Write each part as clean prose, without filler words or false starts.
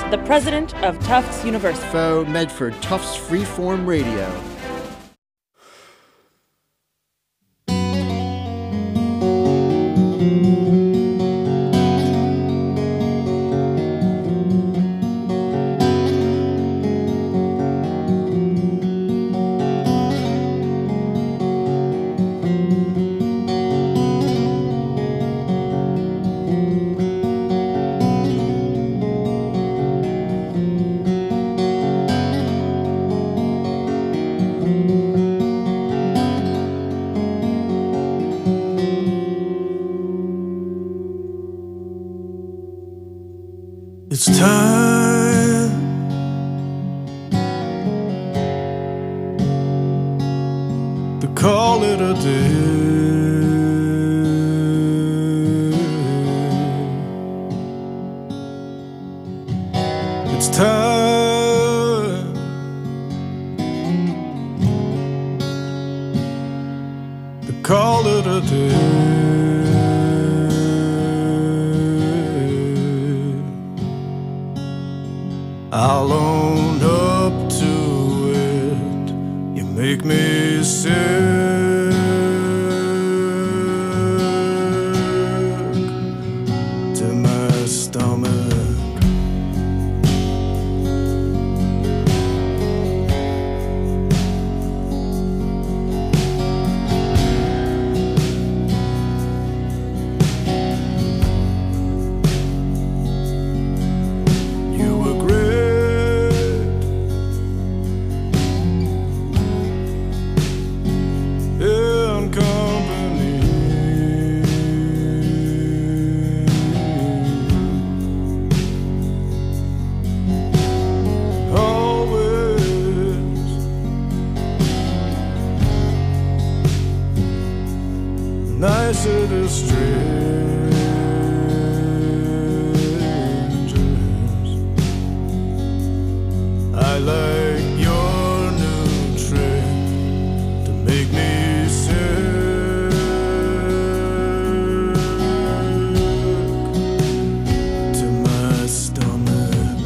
the president of Tufts University. Faux Medford Tufts Freeform Radio. It's time to call it a day. It's time to call it a day. I'll own up to it. You make me sick to my stomach. Nicer to strangers. I like your new trick to make me sick to my stomach.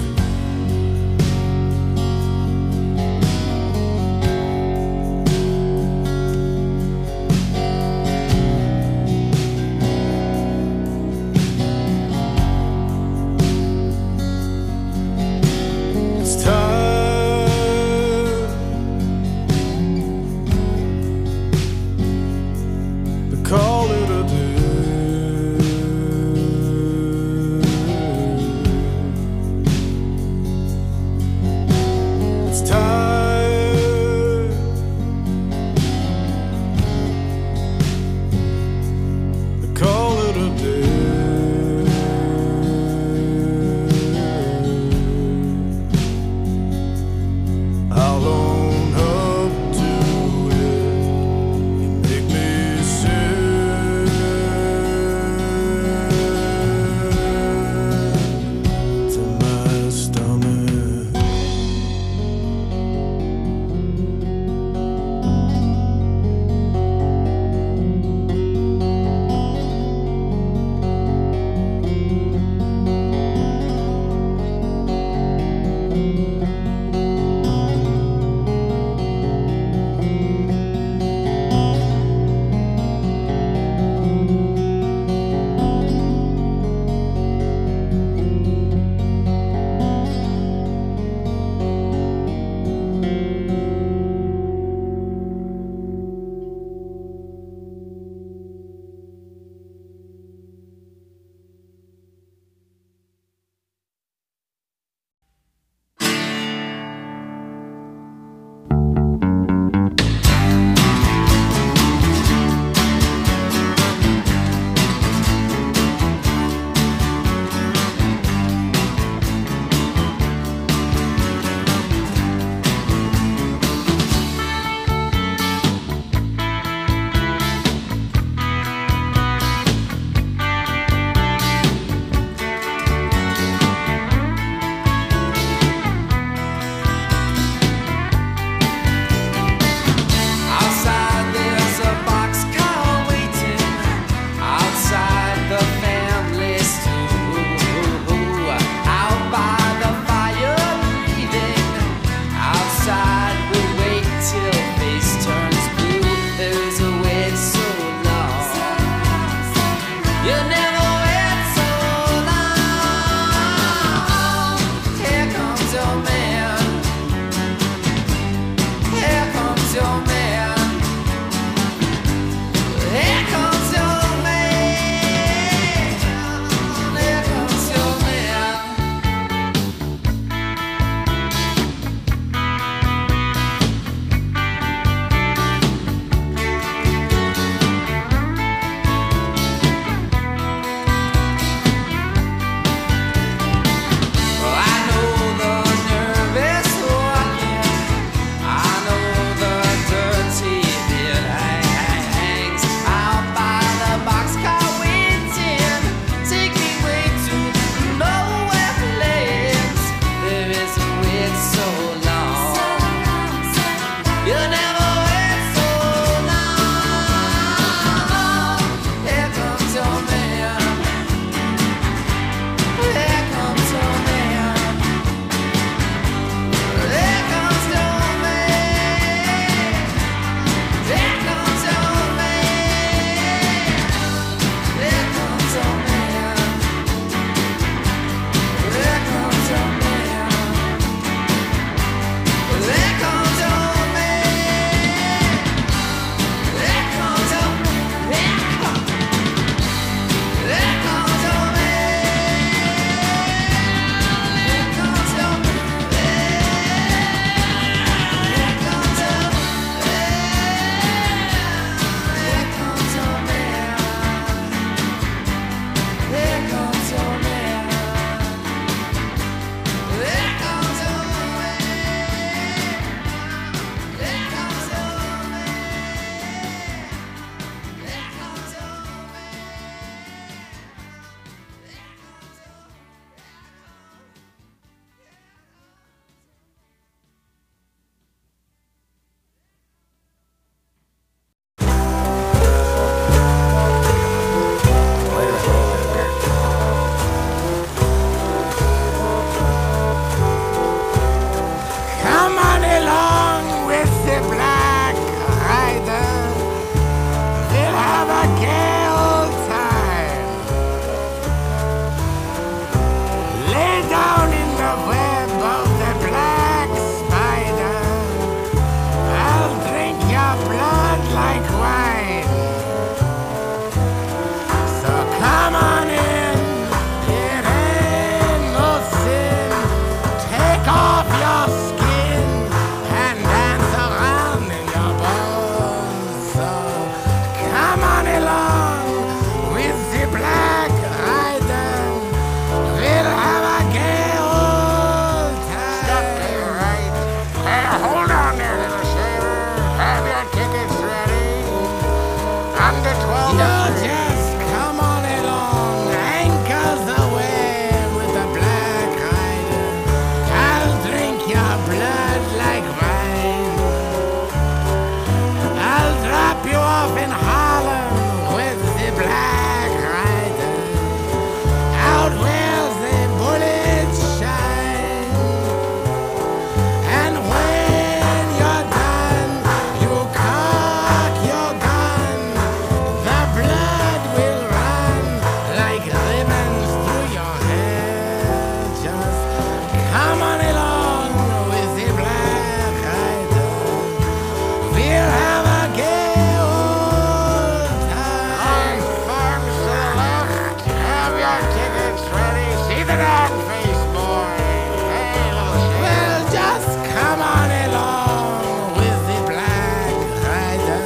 Come on along with the black rider. We'll have a gay old time. Farms to the left, have your tickets ready. See the dog face boy. Hey, little shit. Well, just come on along with the black rider.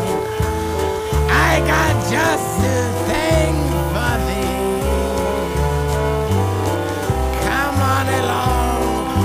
I got just the thing for thee. Come on along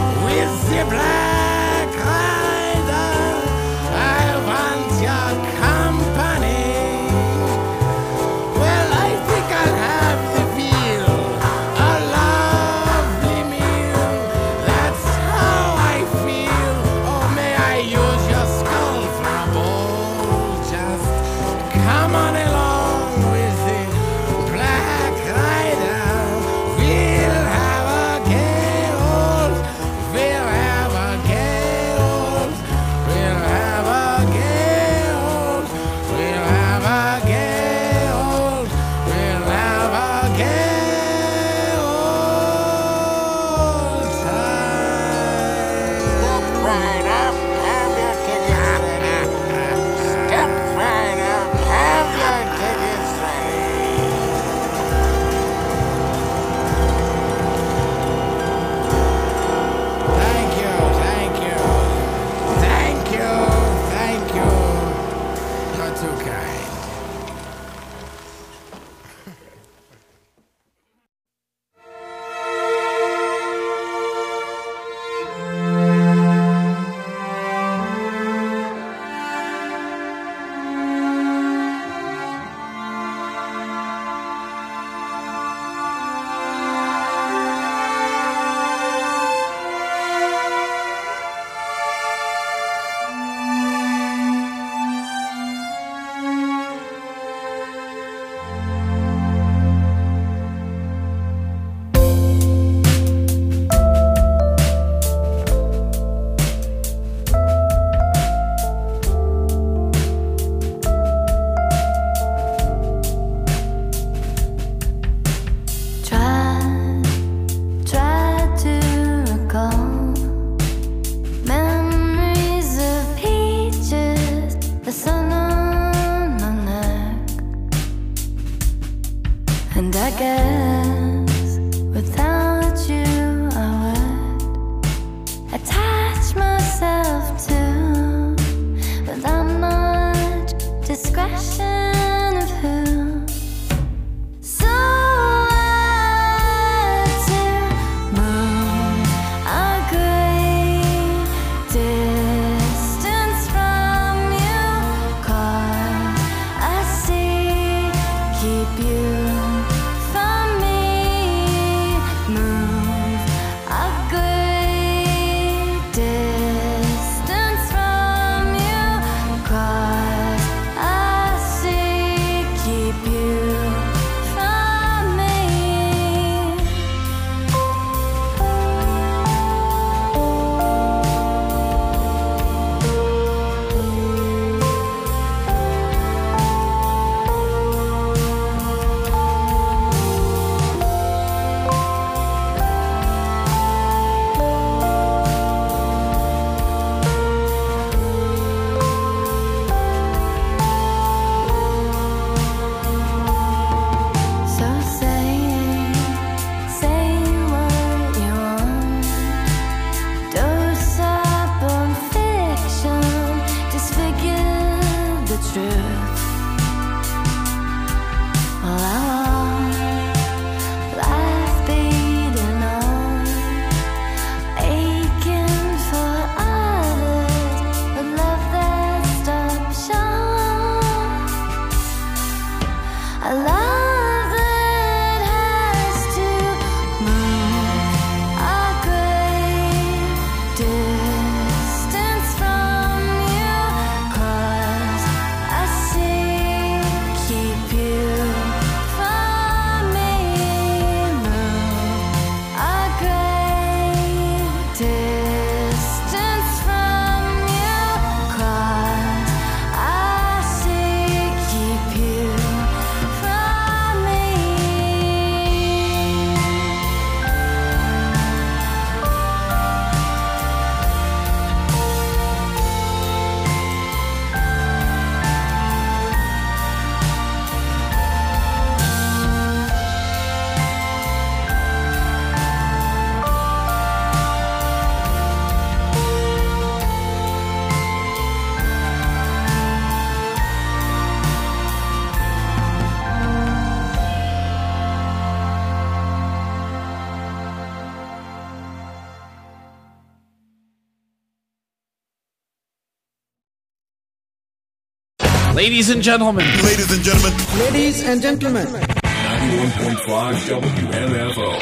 Ladies and gentlemen. Ladies and gentlemen. Ladies and gentlemen. 91.5 WMFO.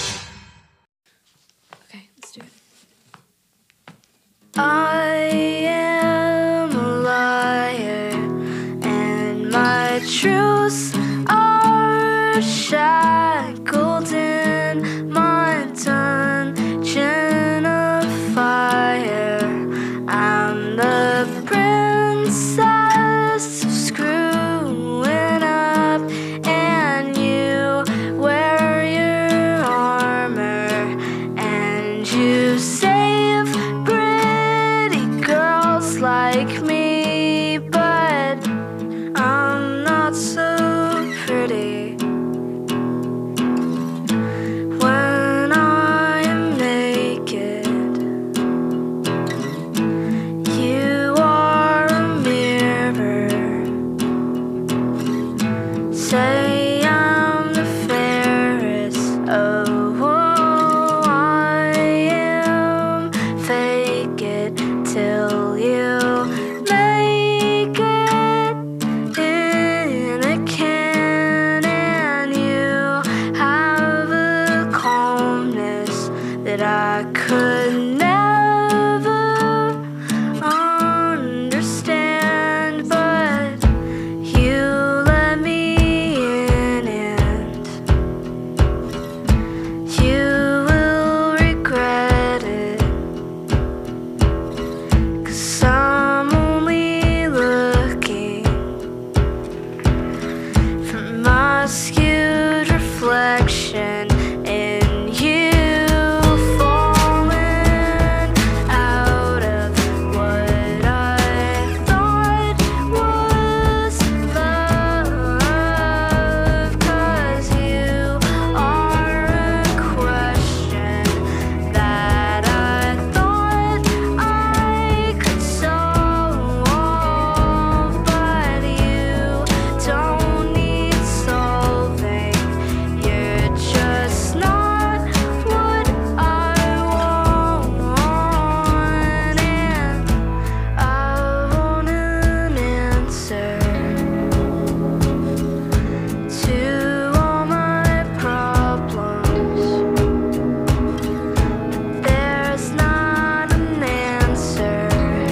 Okay, let's do it. I am a liar, and my truths are shackled in my dungeon of fire. I'm the princess of screwing up, and you wear your armor, and you save pretty girls like me, but I'm not so pretty. When I am naked, you are a mirror. Say I'm the fairest. Oh, I am. Fake it till you make it in a can, and you have a calmness that I could never understand, but you let me in, and you will regret it, 'cause I'm only looking for my skewed reflection in you, falling out of what I thought was love, 'cause you are a question that I thought I could solve, but you don't need solving. You're just not what I want, and I want an answer to all my problems. There's not an answer.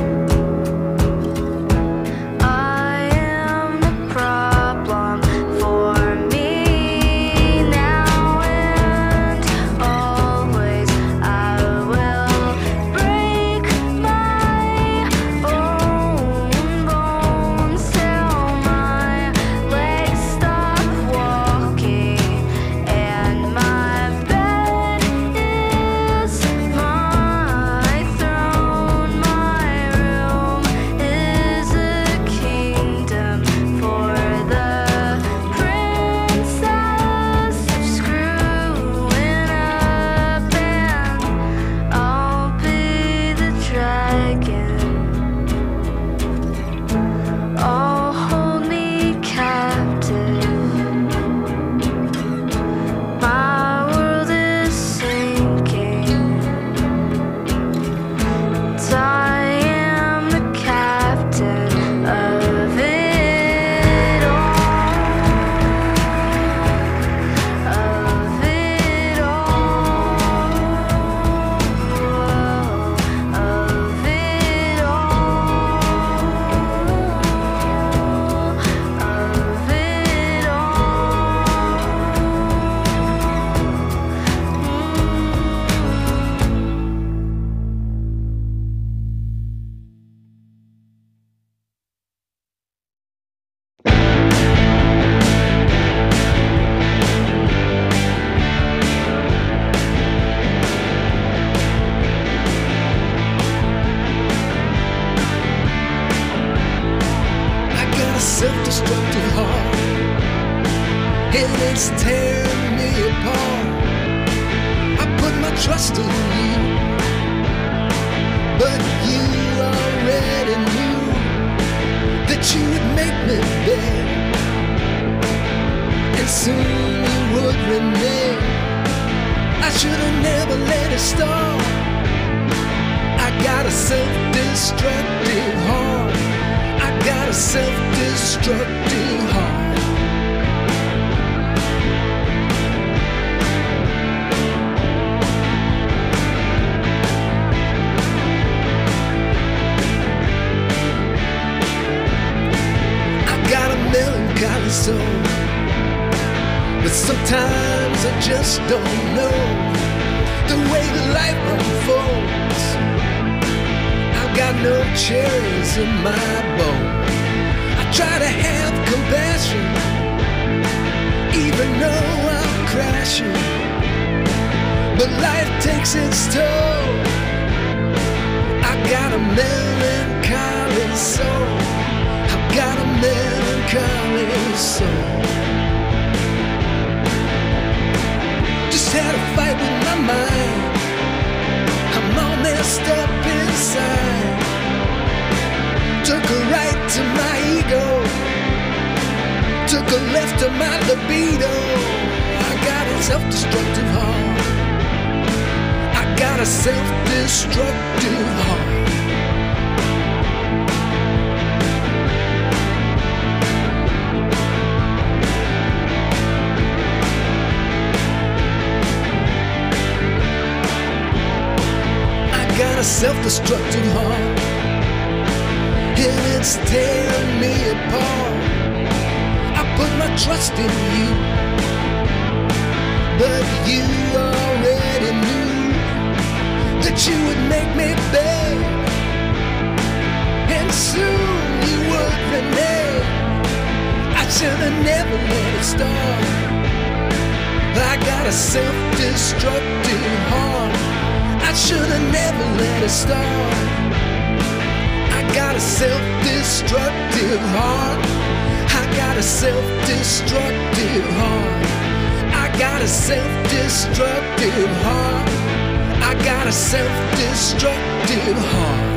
I am the problem for me now and always. I will break my own bones till my legs stop walking, and my bed is my throne. My room is a kingdom for the princess of screwing up, and I'll be the dragon. Oh, hold me captive. My world is sinking, and I am the captain of it all, of it all, of it I got a self-destructive heart, and it's tearing me apart. I put my trust in you, but you already knew that you would make me bad, and soon you would renege. I should have never let it start. I got a self-destructive heart. I got a self-destructive self-destructive heart. Got a melancholy soul, but sometimes I just don't know the way that life unfolds. I've got no cherries in my bowl. I try to have compassion, even though I'm crashing, but life takes its toll. I got a melancholy soul. I've got a melancholy soul. Just had a fight with my mind. I'm all messed up inside. Took a right to my ego, took a left to my libido. I got a self-destructive heart. I got a self-destructive heart. Got a self-destructive heart, and it's tearing me apart. I put my trust in you, but you already knew that you would make me beg, and soon you would renege. I should have never let it start. I got a self-destructive heart. I should have never let it start. I got a self-destructive heart. I got a self-destructive heart. I got a self-destructive heart. I got a self-destructive heart.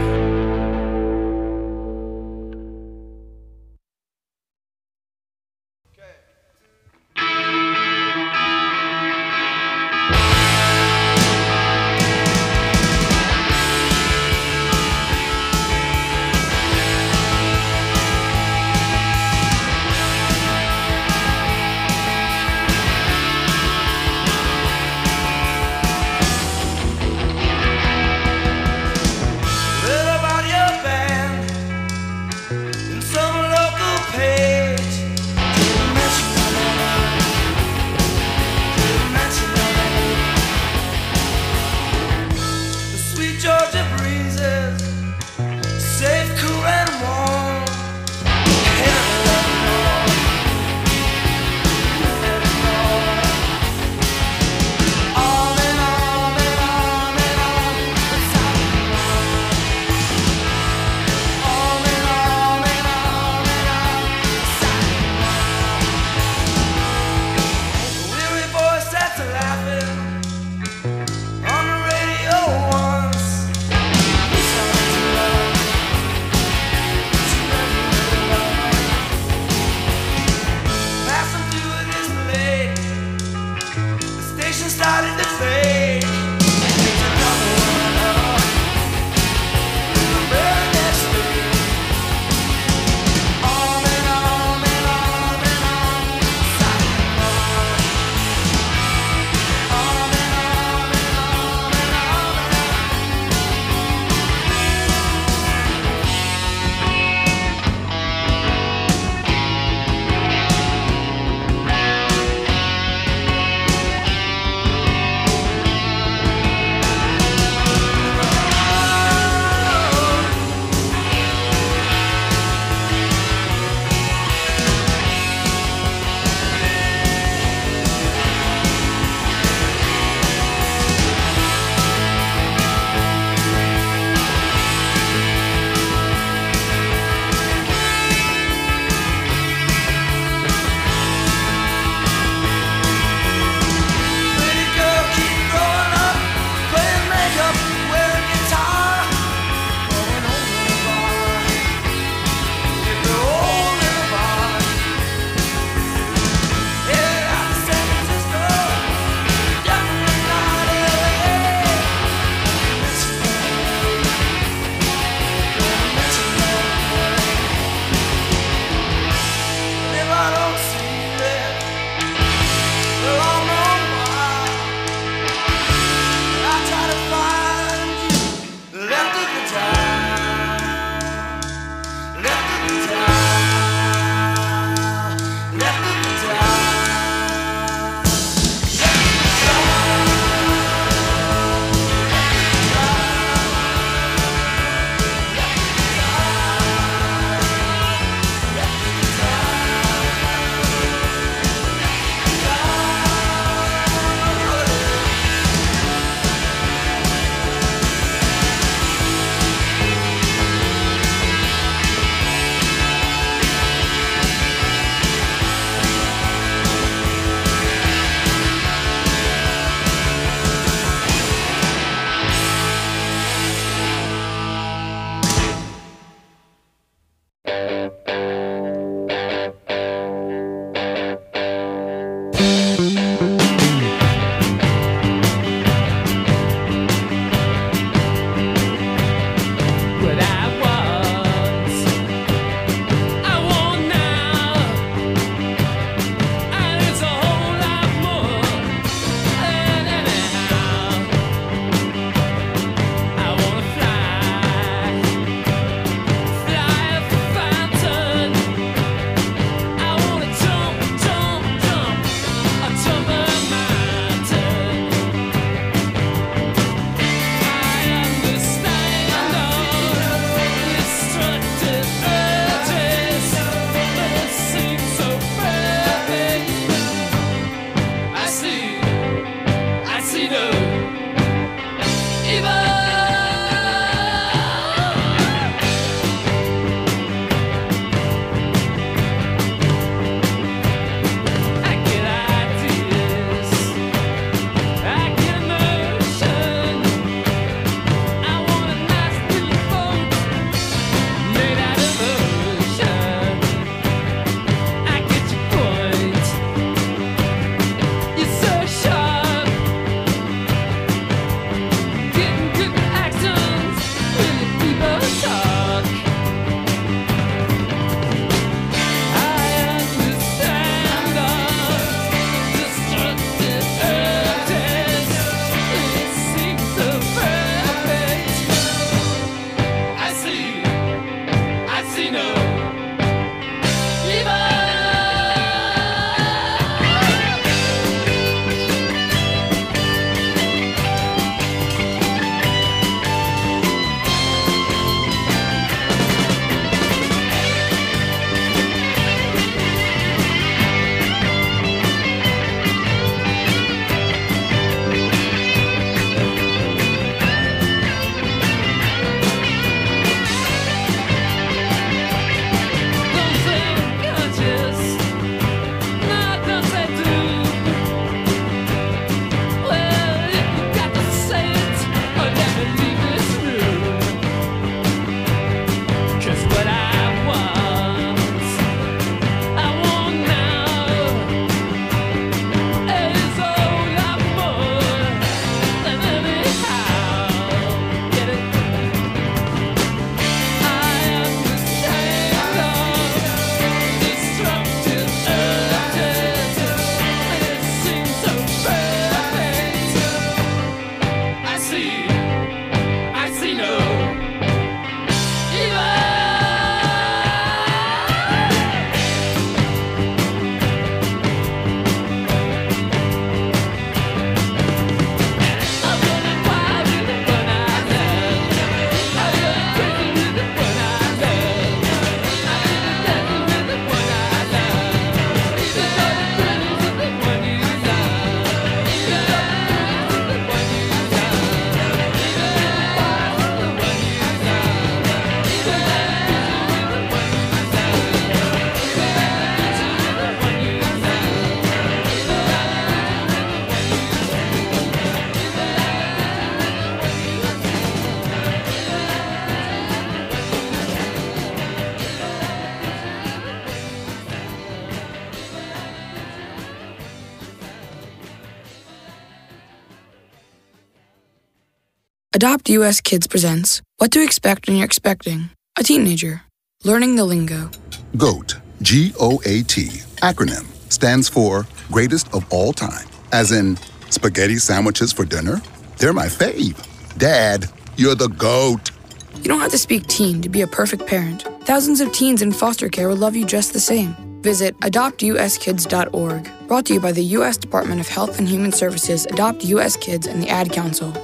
Adopt US Kids presents What to Expect When You're Expecting a Teenager, Learning the Lingo. GOAT, G-O-A-T, acronym, stands for Greatest of All Time. As in, spaghetti sandwiches for dinner? They're my fave. Dad, you're the GOAT. You don't have to speak teen to be a perfect parent. Thousands of teens in foster care will love you just the same. Visit adoptuskids.org. Brought to you by the U.S. Department of Health and Human Services, Adopt U.S. Kids, and the Ad Council.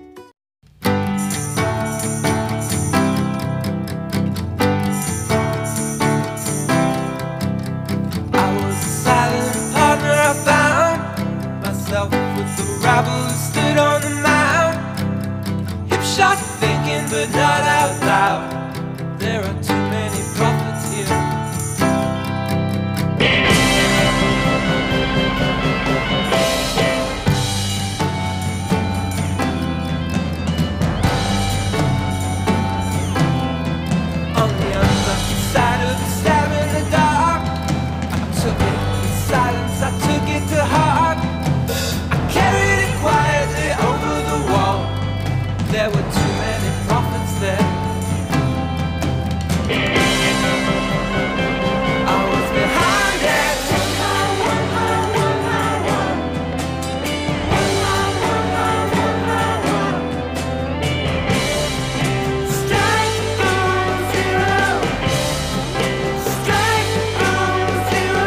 With the rabble who stood on the mound, hip shot thinking but not out loud. There are too many prophets here. On the unlucky side of the stab in the dark, I took it in silence, I took it to heart. Carried it quietly over the wall. There were too many prophets there. I was behind it. Strike on zero. Strike on zero.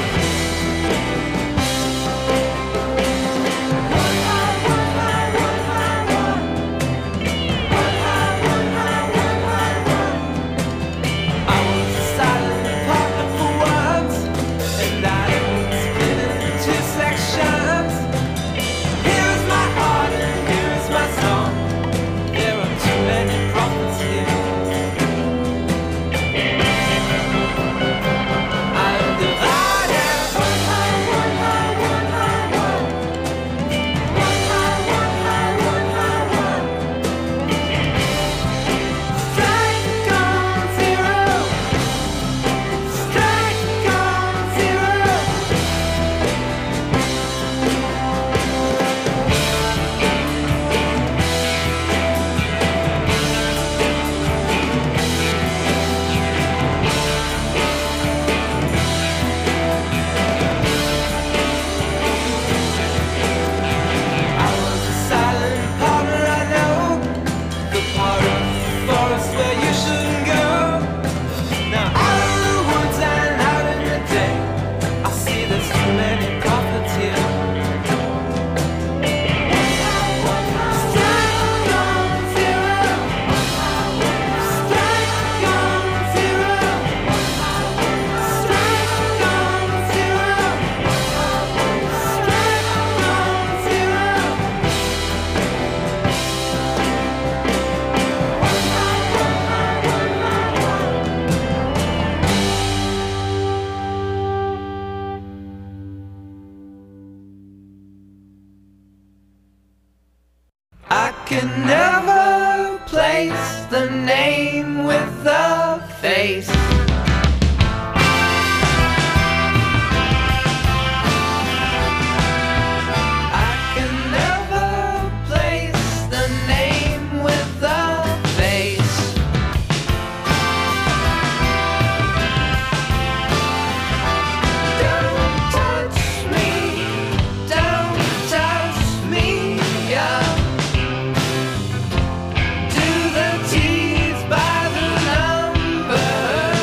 I can never place the name with the face. I can never place the name with the face. Don't touch me, don't touch me, yeah. Do the tease by the number.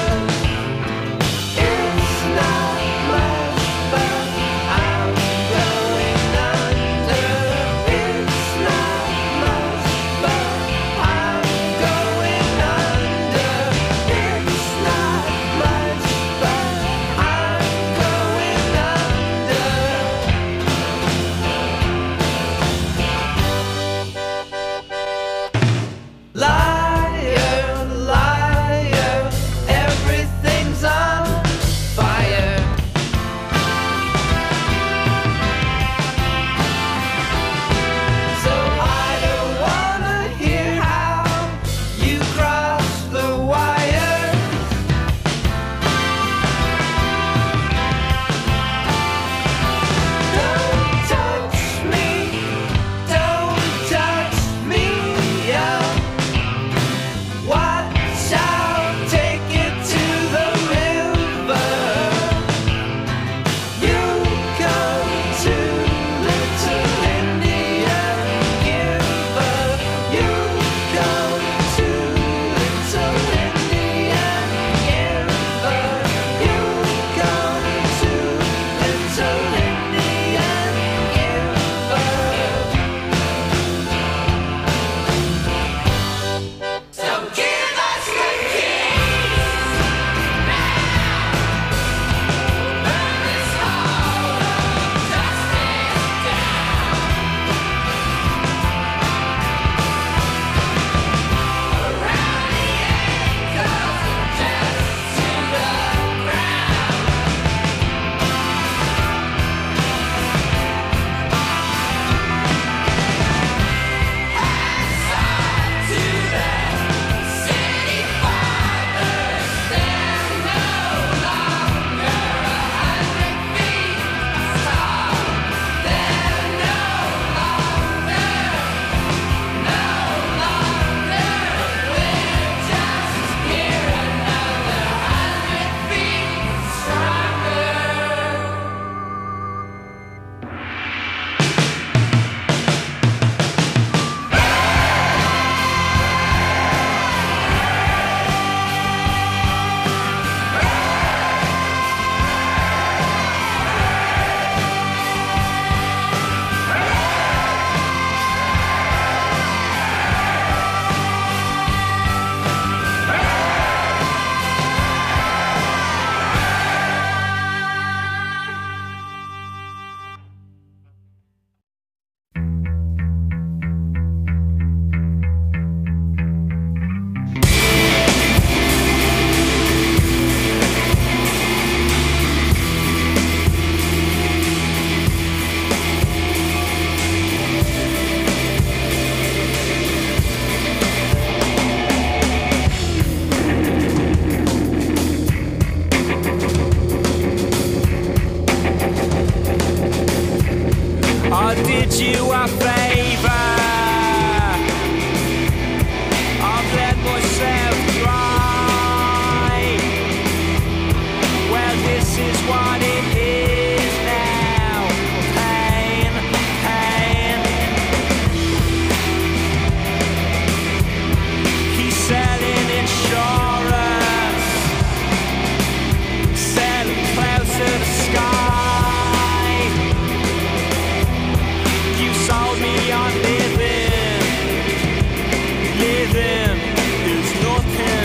breathing is nothing.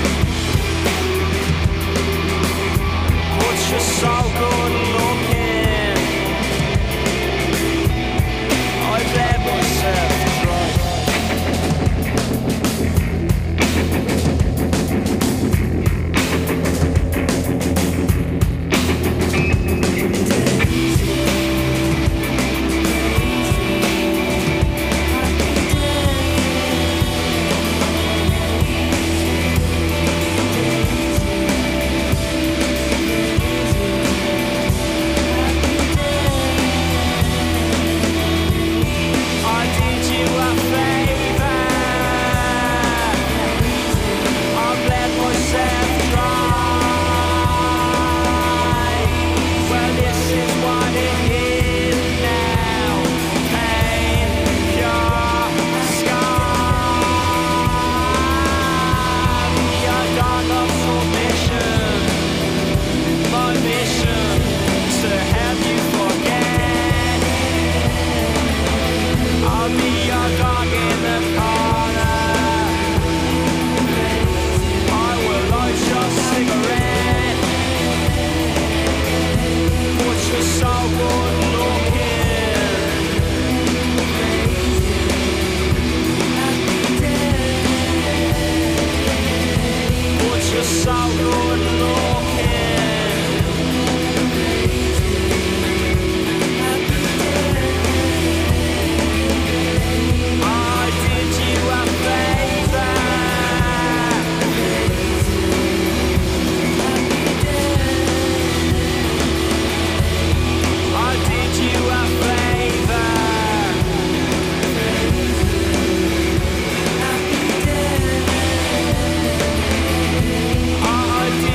But you're so good looking. I let myself try. I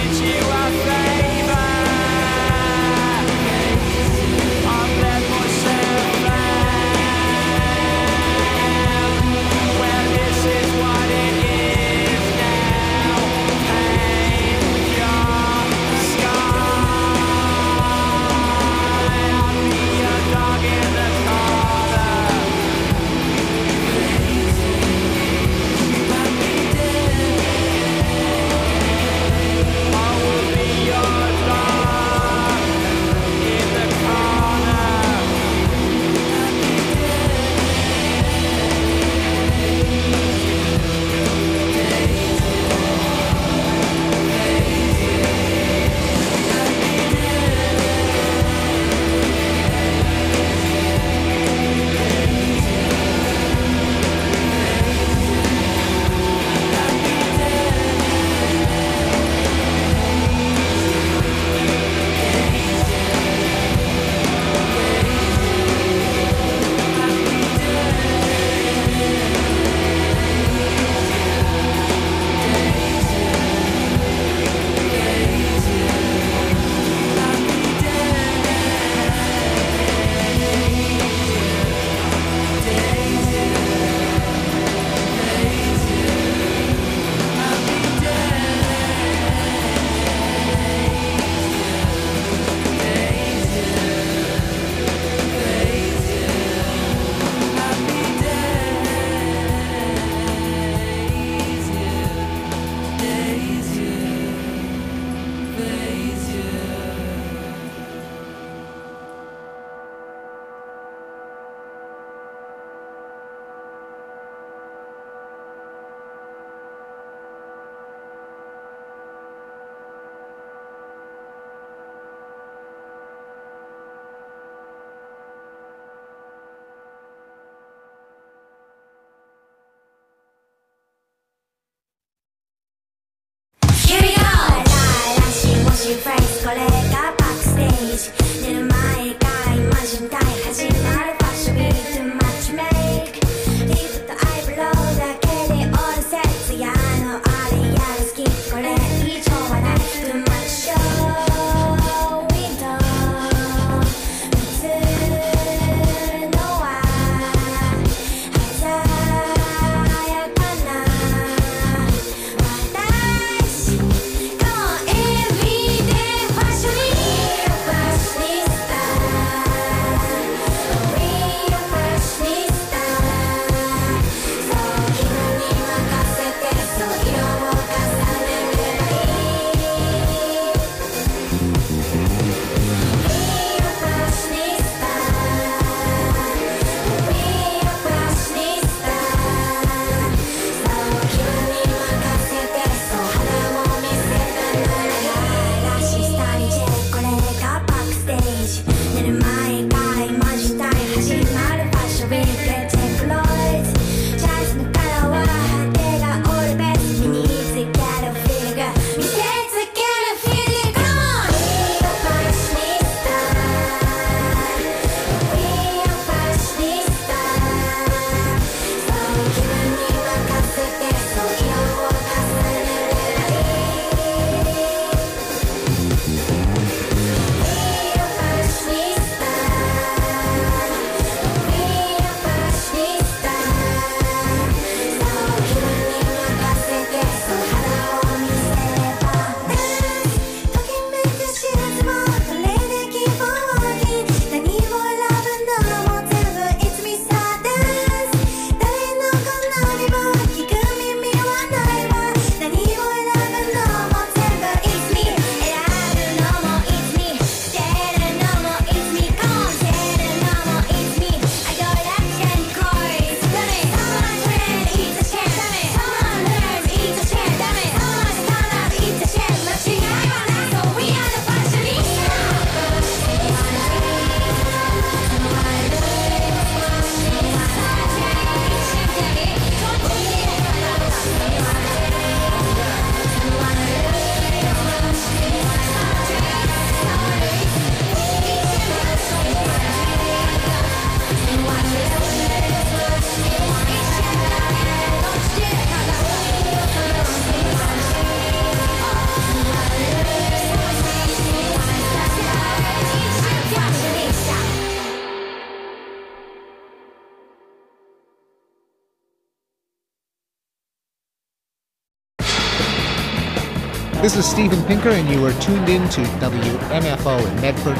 This is Steven Pinker, and you are tuned in to WMFO in Medford,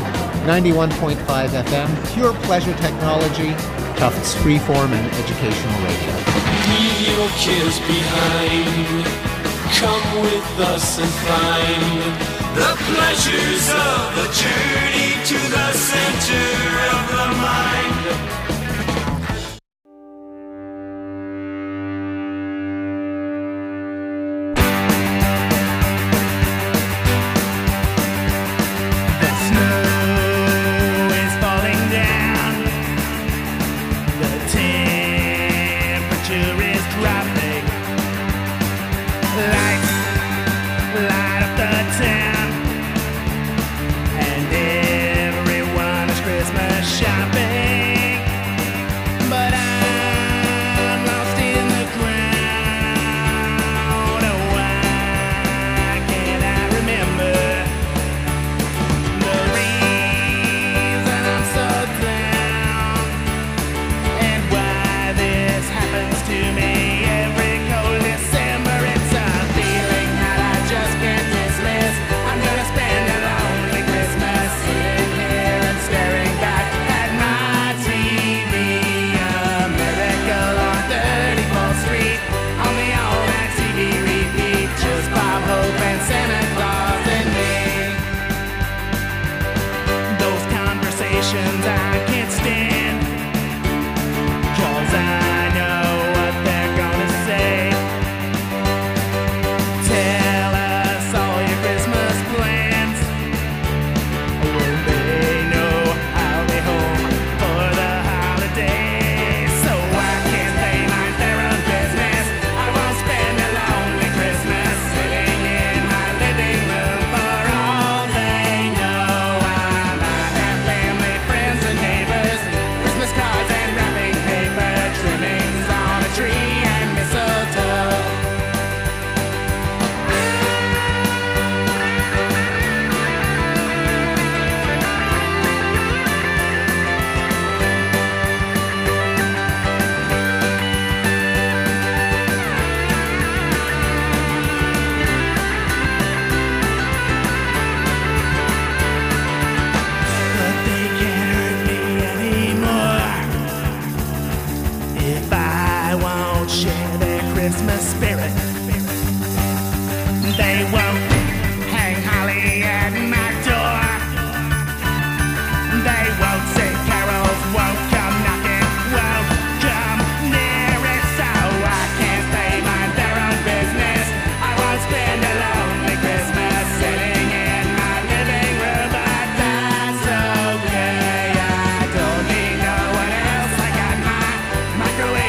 91.5 FM, pure pleasure technology, Tufts freeform and educational radio. Leave your cares behind. Come with us and find the pleasures of the journey to the center of the mind.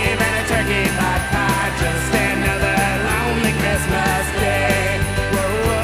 Just another lonely Christmas day. Whoa.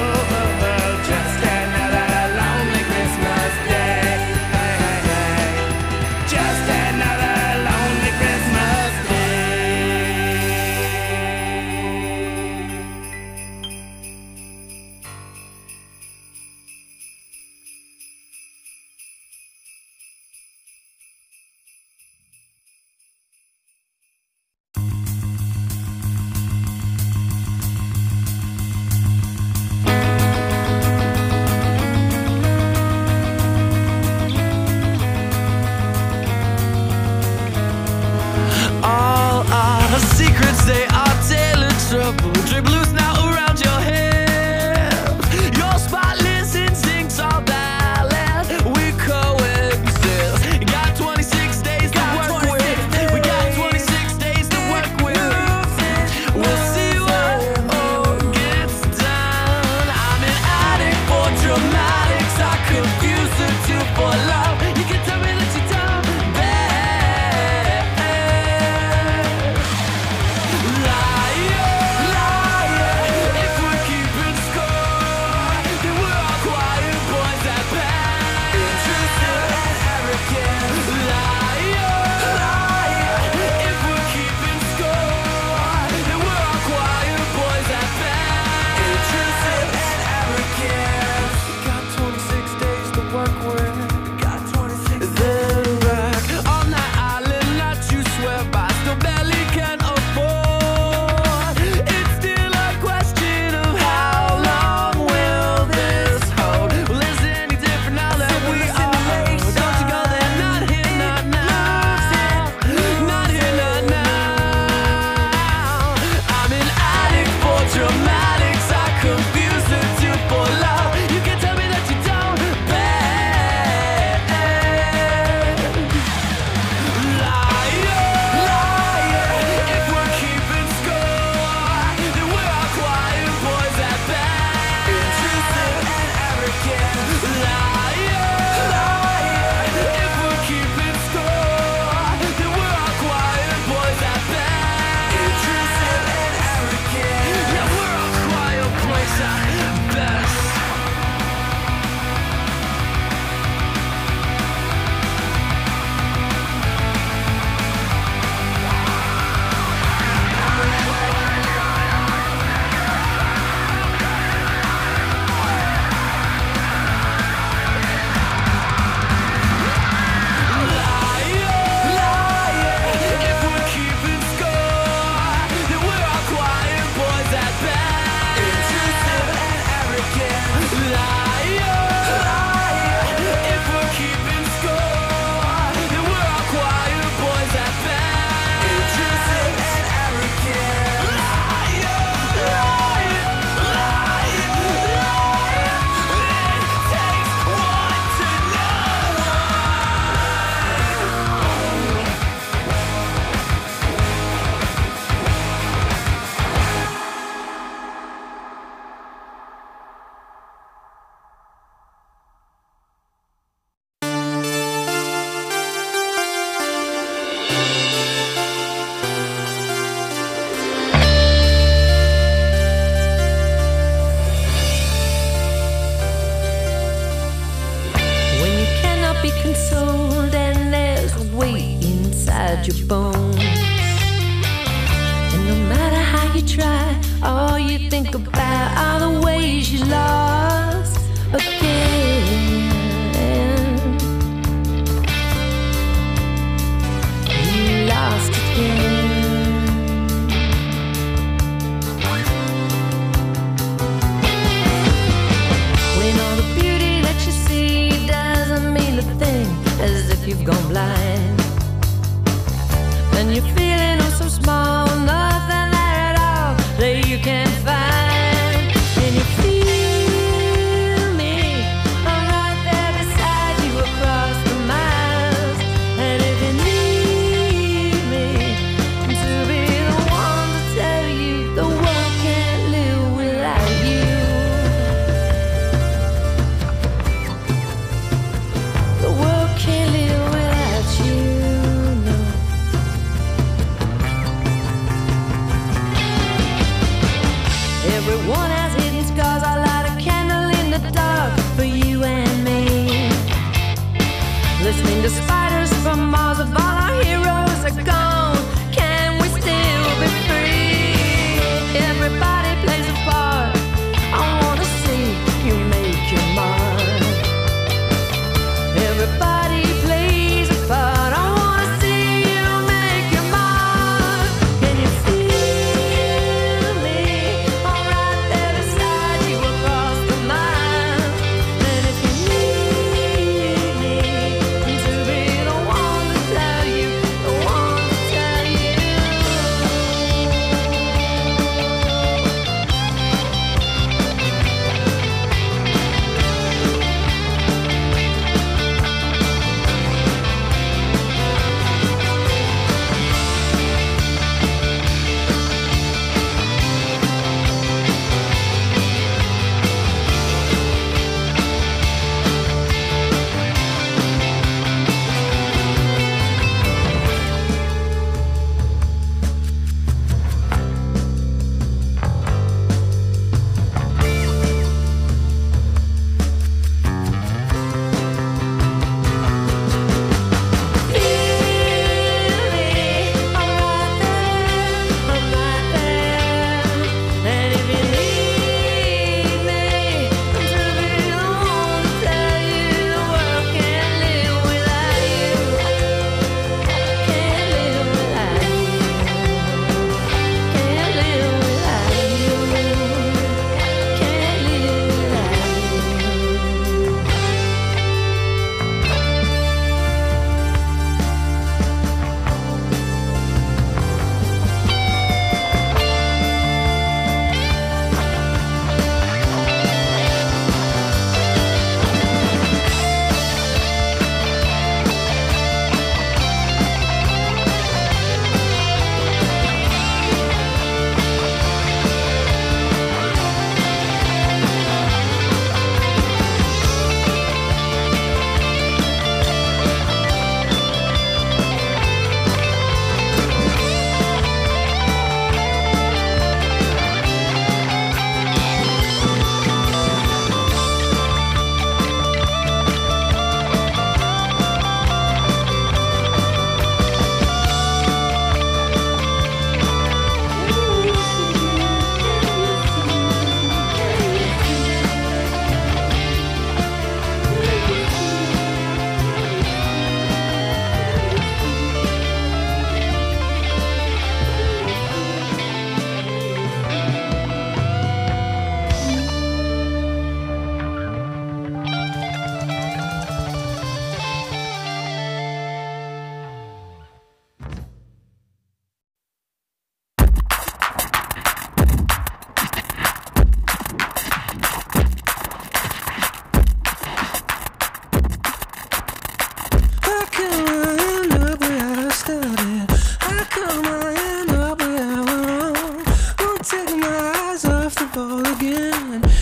you think about all the ways you lost again. You lost again. When all the beauty that you see doesn't mean a thing, as if you've gone blind, and you're feeling oh so small, nothing there at all that you can't find. Can you feel me? I'm right there beside you across the miles. And if you need me to be the one to tell you the world can't live without you, the world can't live without you, no. Everyone has hidden scars. I light a candle in the dark for you and me. Listening to spiders from Mars, if all our heroes are gone, can we still be free? Everybody plays a part. I wanna see you make your mark. Everybody plays a part. I wanna see you make your mark. Can you feel me? I'm right there beside you across the miles. And if you need me to be the one to tell you, the one to tell you. Ball again.